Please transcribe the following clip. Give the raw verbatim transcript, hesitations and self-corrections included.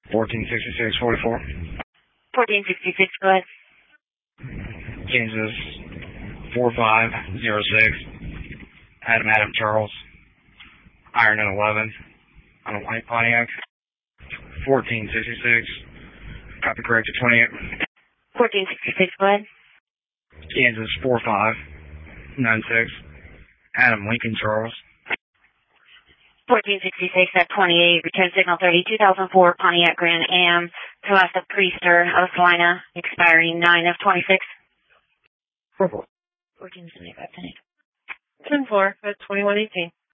fourteen sixty-six forty-four. fourteen sixty-six, go ahead. Kansas four five zero six. Adam Adam Charles. Iron at eleven. On a white Pontiac. fourteen sixty-six. Copy corrected twenty-eight. fourteen sixty-six, go ahead. Kansas four five nine six. Adam Lincoln Charles. fourteen sixty-six at twenty-eight, return signal thirty, two thousand four Pontiac Grand Am, Celeste Priester of Salina, expiring nine of twenty-six. four four. fourteen seventy-five, ten eight. ten four at twenty-one eighteen.